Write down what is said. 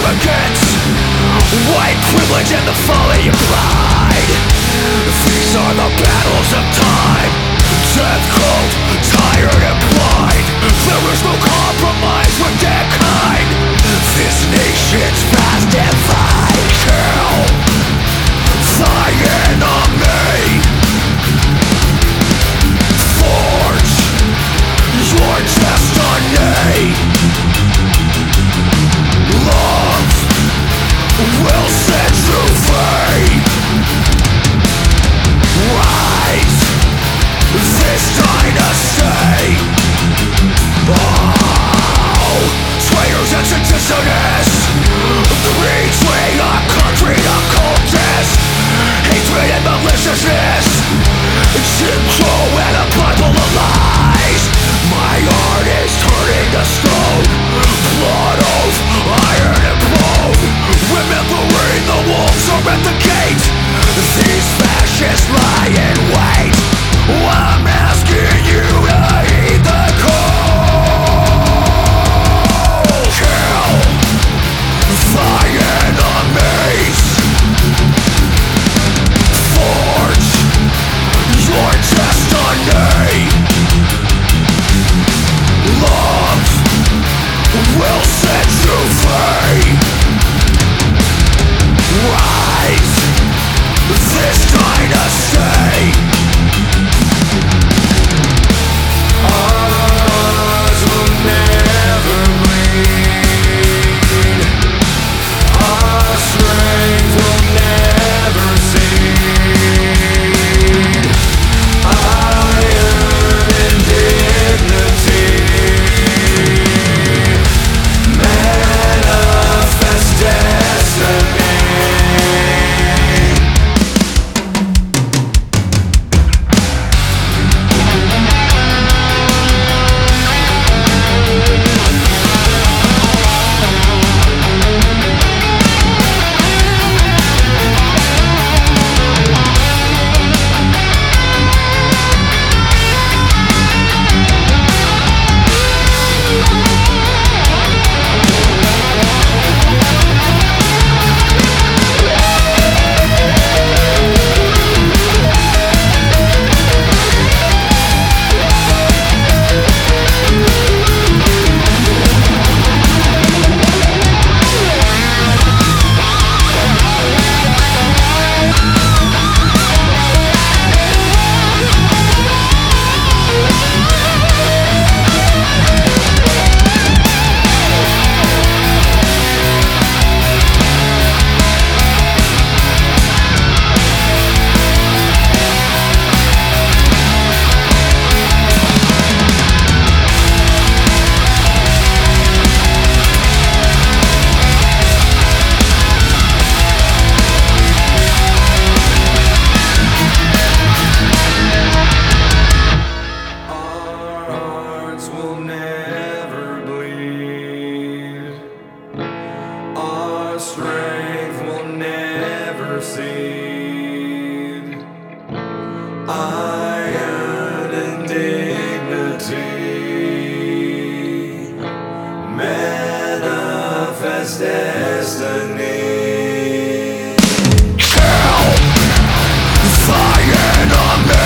arrogance, white privilege and the folly of pride. These are the battles of time. Death cold, tired and blind. There is no compromise with mankind. This nation's past divide. Kill thy enemy. Forge your destiny. Love will set you free. Rise this dynasty. Oh, traitors and seditionists, betray our country to cultists. Hatred and maliciousness, Jim Crow and a Bible of lies. My heart is turning to stone. Blood oath, iron and bone. Remembering the wolves are at the gate. These fascists lie in wait. I'm asking you to heed the call. Kill thy enemies. Forge your destiny. Love will set you free. Rise this dynasty. Our hearts will never bleed. Our strength will never cede. Iron and dignity. Manifest destiny. Strength will never cede. Iron and dignity. Manifest destiny. Kill thy enemy.